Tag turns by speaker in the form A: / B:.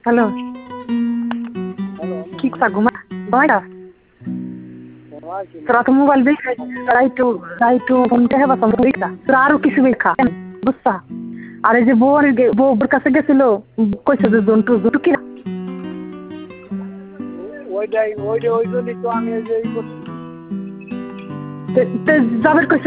A: Hello, কি কথা ঘুমাইটা তোরা তো মোবাইল দেখে রাইটু ফোনটা হেবা তোরা আরো কিছু দেখা বুঝছা। আর এই যে বউর কাছে গেছিল কইছে যে জন্টু কিনা ওই জন্যই তো আমি জাবের কইছে